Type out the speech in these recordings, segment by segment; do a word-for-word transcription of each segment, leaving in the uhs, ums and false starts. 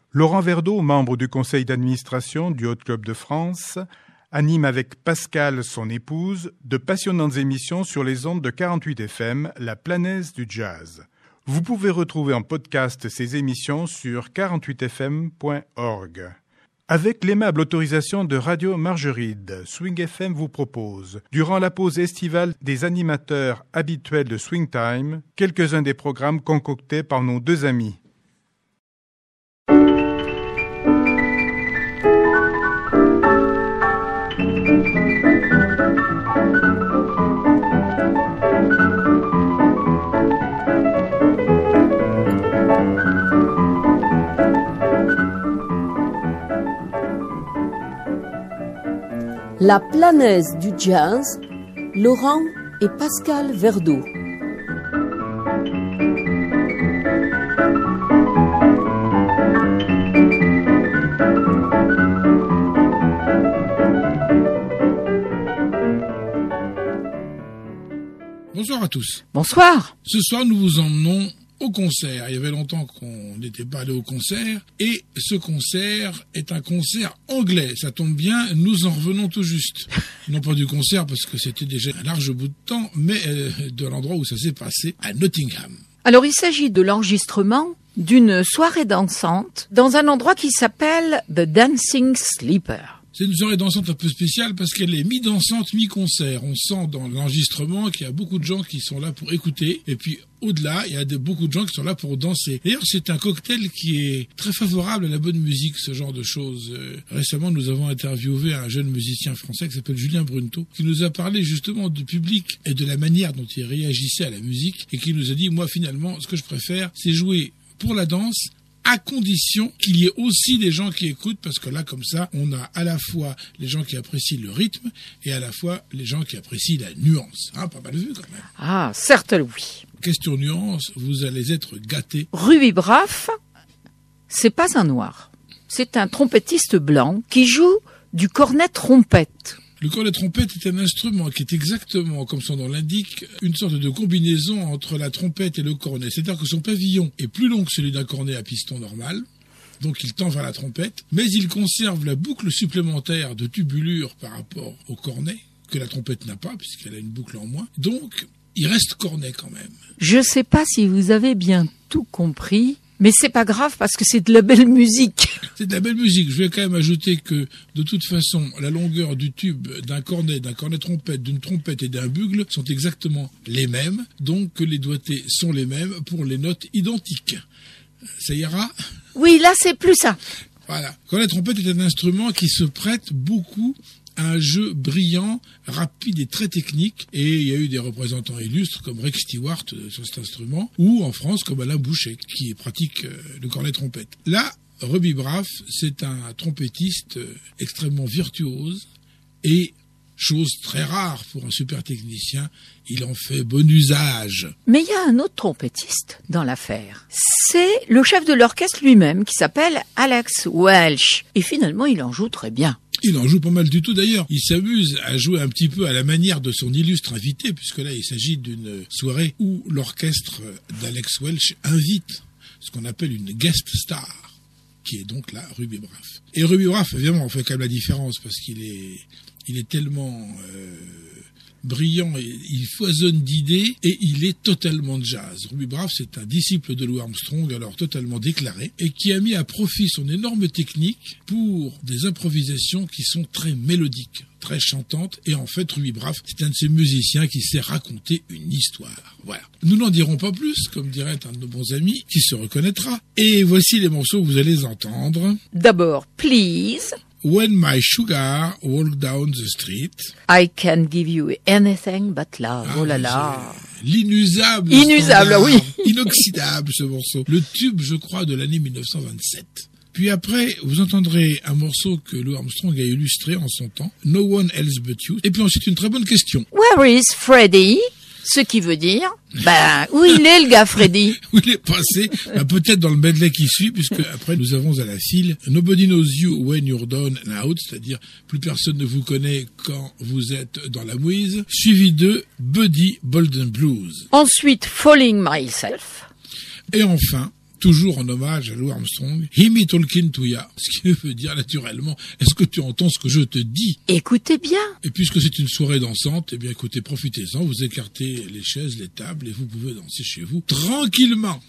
Laurent Verdeau, membre du conseil d'administration du Hot Club de France, anime avec Pascal, son épouse, de passionnantes émissions sur les ondes de quarante-huit F M, la planète du jazz. Vous pouvez retrouver en podcast ces émissions sur quarante-huit f m point org. Avec l'aimable autorisation de Radio Margeride, Swing F M vous propose, durant la pause estivale des animateurs habituels de Swing Time, quelques-uns des programmes concoctés par nos deux amis. La planète du jazz, Laurent et Pascal Verdeau. Bonsoir à tous. Bonsoir. Ce soir, nous vous emmenons au concert. Il y avait longtemps qu'on n'était pas allé au concert. Et ce concert est un concert anglais. Ça tombe bien, nous en revenons tout juste. Non pas du concert parce que c'était déjà un large bout de temps, mais euh, de l'endroit où ça s'est passé, à Nottingham. Alors il s'agit de l'enregistrement d'une soirée dansante dans un endroit qui s'appelle The Dancing Sleeper. C'est une soirée dansante un peu spéciale parce qu'elle est mi-dansante, mi-concert. On sent dans l'enregistrement qu'il y a beaucoup de gens qui sont là pour écouter. Et puis, au-delà, il y a de, beaucoup de gens qui sont là pour danser. D'ailleurs, c'est un cocktail qui est très favorable à la bonne musique, ce genre de choses. Euh, récemment, nous avons interviewé un jeune musicien français qui s'appelle Julien Brunto, qui nous a parlé justement du public et de la manière dont il réagissait à la musique et qui nous a dit, moi, finalement, ce que je préfère, c'est jouer pour la danse, à condition qu'il y ait aussi des gens qui écoutent, parce que là, comme ça, on a à la fois les gens qui apprécient le rythme et à la fois les gens qui apprécient la nuance. Hein, pas mal vu quand même. Ah, certes oui. Question nuance, vous allez être gâtés. Ruby Braff, c'est pas un noir. C'est un trompettiste blanc qui joue du cornet trompette. Le cornet trompette est un instrument qui est exactement, comme son nom l'indique, une sorte de combinaison entre la trompette et le cornet. C'est-à-dire que son pavillon est plus long que celui d'un cornet à piston normal, donc il tend vers la trompette, mais il conserve la boucle supplémentaire de tubulure par rapport au cornet, que la trompette n'a pas, puisqu'elle a une boucle en moins. Donc, il reste cornet quand même. Je sais pas si vous avez bien tout compris, mais c'est pas grave parce que c'est de la belle musique. C'est de la belle musique. Je vais quand même ajouter que, de toute façon, la longueur du tube d'un cornet, d'un cornet trompette, d'une trompette et d'un bugle sont exactement les mêmes, donc que les doigtés sont les mêmes pour les notes identiques. Ça ira ? Oui, là c'est plus ça. Voilà. Cornet trompette est un instrument qui se prête beaucoup un jeu brillant, rapide et très technique. Et il y a eu des représentants illustres comme Rex Stewart sur cet instrument, ou en France comme Alain Bouchet, qui pratique le cornet trompette. Là, Ruby Braff, c'est un trompettiste extrêmement virtuose et, chose très rare pour un super technicien, il en fait bon usage. Mais il y a un autre trompettiste dans l'affaire. C'est le chef de l'orchestre lui-même qui s'appelle Alex Welch. Et finalement, il en joue très bien. Il en joue pas mal du tout d'ailleurs. Il s'amuse à jouer un petit peu à la manière de son illustre invité, puisque là il s'agit d'une soirée où l'orchestre d'Alex Welch invite ce qu'on appelle une guest star, qui est donc là Ruby Braff. Et Ruby Braff, évidemment, on fait quand même la différence parce qu'il est, il est tellement euh, brillant, et il foisonne d'idées et il est totalement jazz. Ruby Braff, c'est un disciple de Louis Armstrong, alors totalement déclaré, et qui a mis à profit son énorme technique pour des improvisations qui sont très mélodiques, très chantantes. Et en fait, Ruby Braff, c'est un de ces musiciens qui sait raconter une histoire. Voilà. Nous n'en dirons pas plus, comme dirait un de nos bons amis, qui se reconnaîtra. Et voici les morceaux que vous allez entendre. D'abord, Please. When my sugar walk down the street. I can give you anything but love. Ah, oh là là. L'inusable. Inusable, standard, oui. Inoxydable, ce morceau. Le tube, je crois, de l'année mille neuf cent vingt-sept. Puis après, vous entendrez un morceau que Louis Armstrong a illustré en son temps, No One Else But You. Et puis ensuite, une très bonne question. Where is Freddie? Ce qui veut dire, ben, où il est le gars Freddy? Où il est passé? Ben, peut-être dans le medley qui suit, puisque après nous avons à la file Nobody Knows You When You're Down and Out, c'est-à-dire plus personne ne vous connaît quand vous êtes dans la mouise, suivi de Buddy Bolden Blues. Ensuite, Falling Myself. Et enfin, toujours en hommage à Louis Armstrong. Himi Tolkien Tuya, ce qui veut dire naturellement, est-ce que tu entends ce que je te dis? Écoutez bien. Et puisque c'est une soirée dansante, eh bien écoutez, profitez-en, vous écartez les chaises, les tables, et vous pouvez danser chez vous, tranquillement.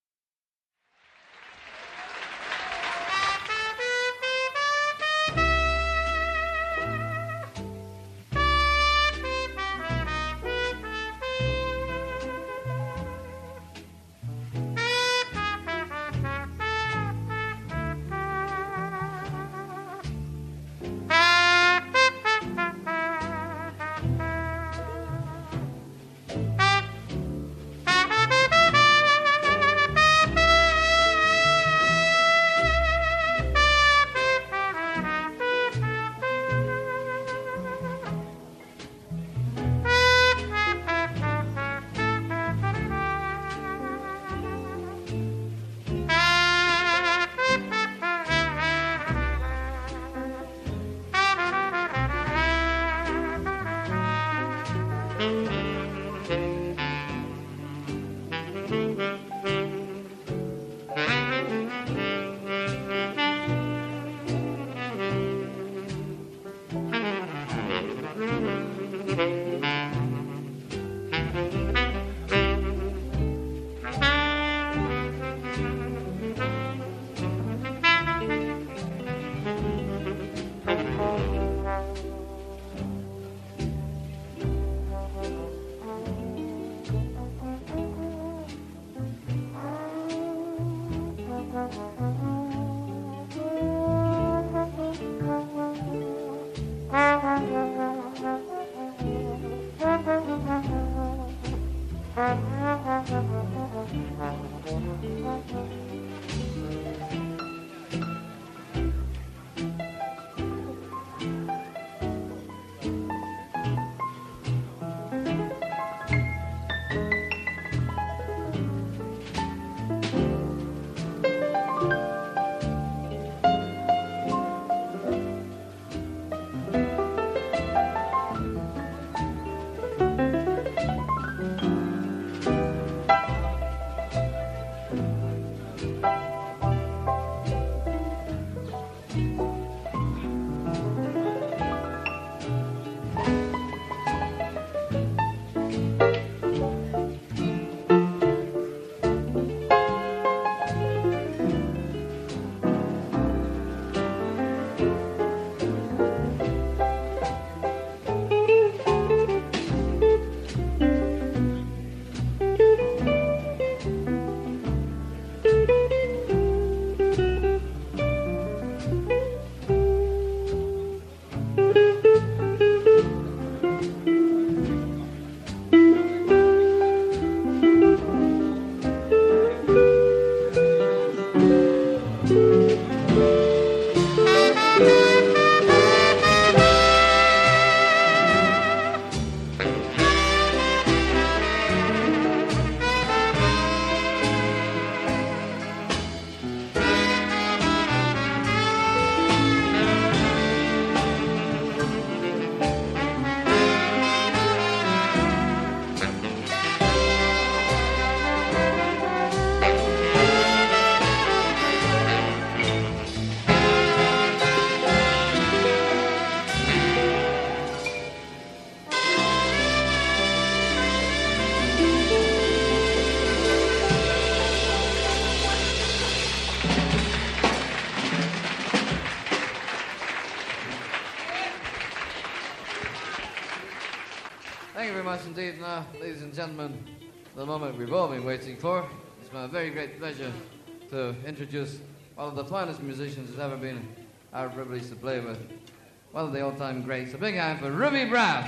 Thank you very much indeed. Now, ladies and gentlemen, the moment we've all been waiting for. It's my very great pleasure to introduce one of the finest musicians that's ever been our privilege to play with. One of the all-time greats. A big hand for Ruby Brown.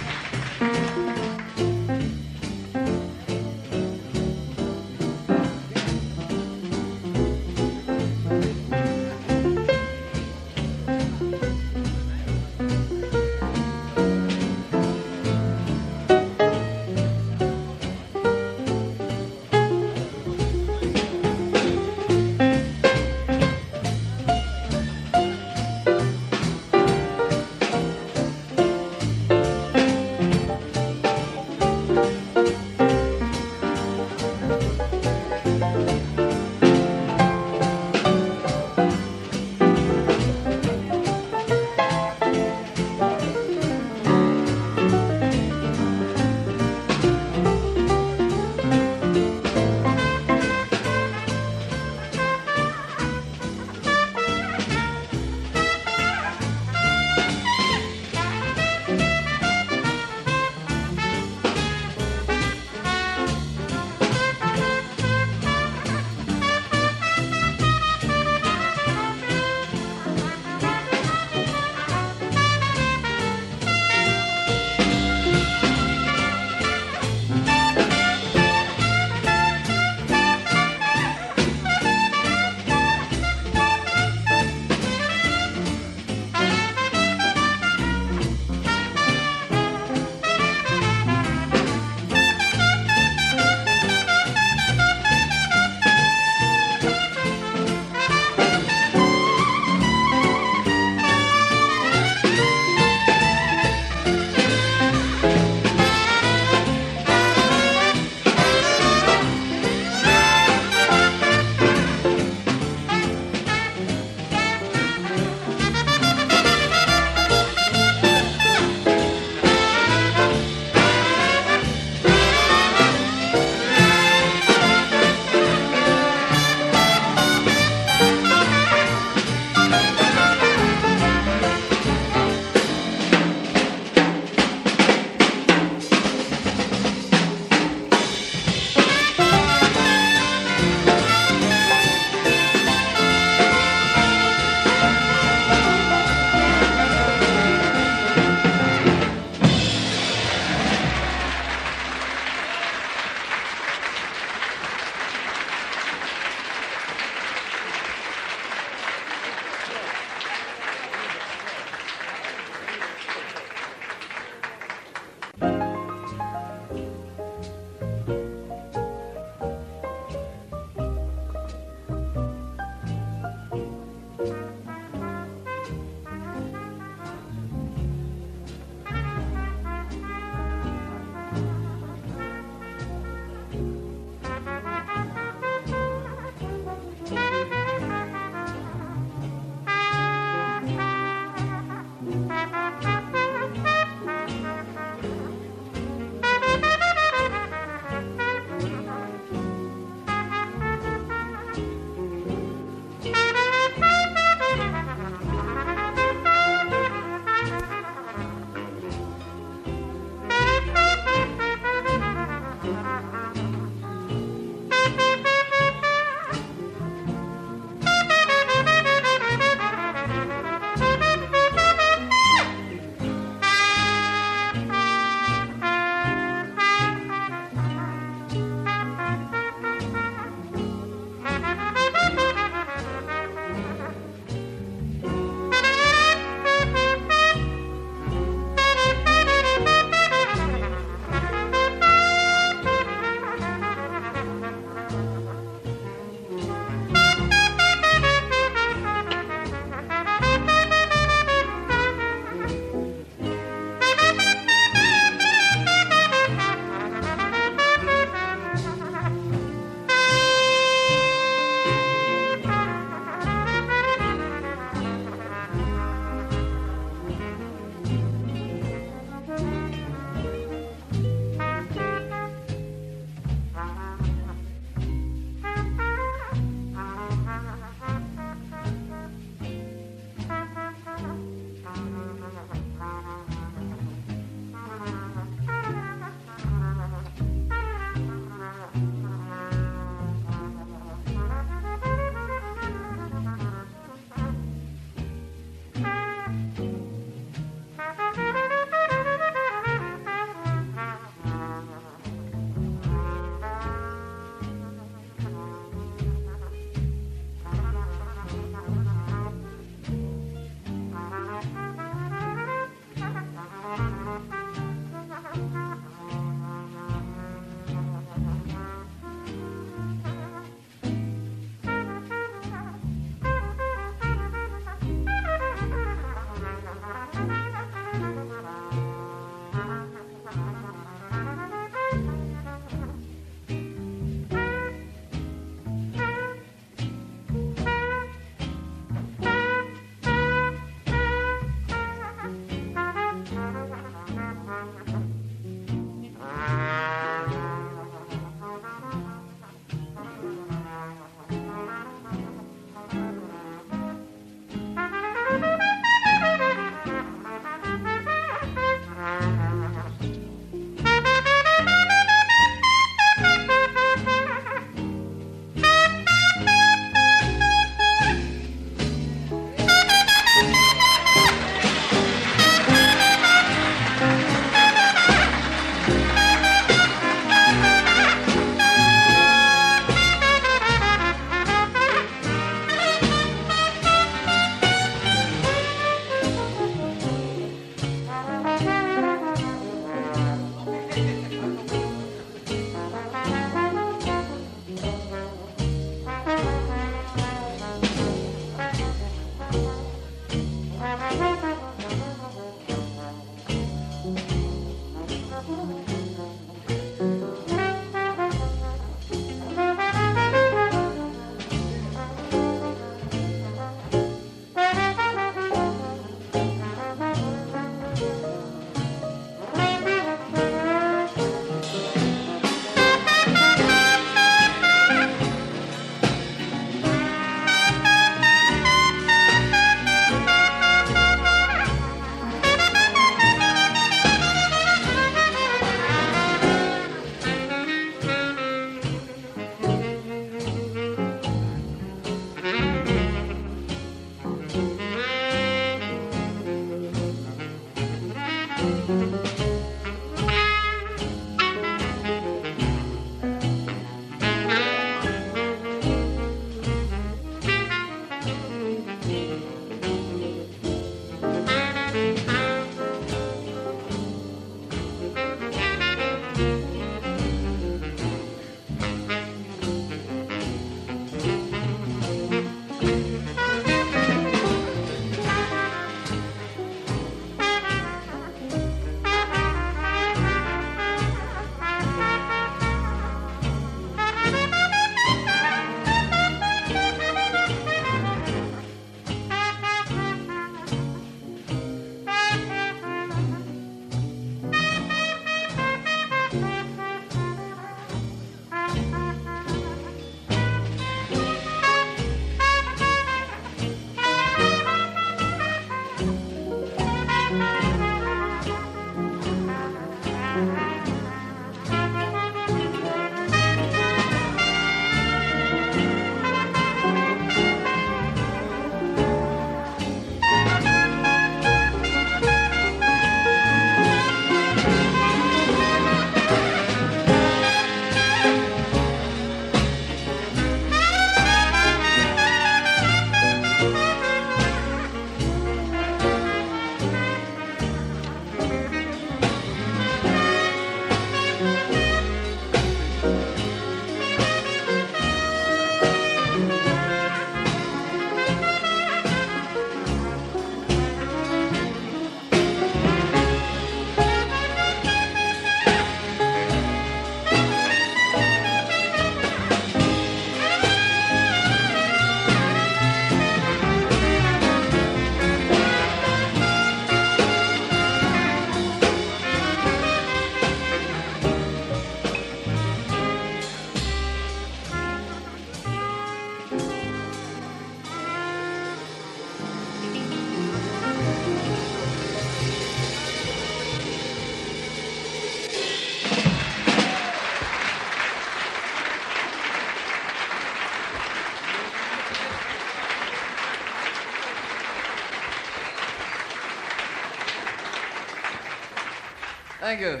Thank you.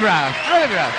brash, really brash.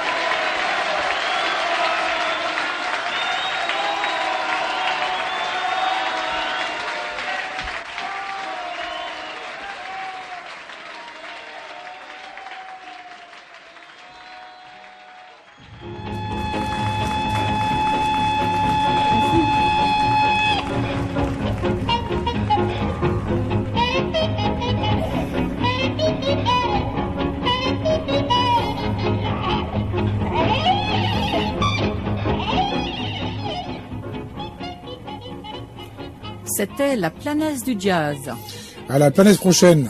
C'était la planète du jazz. À la planète prochaine.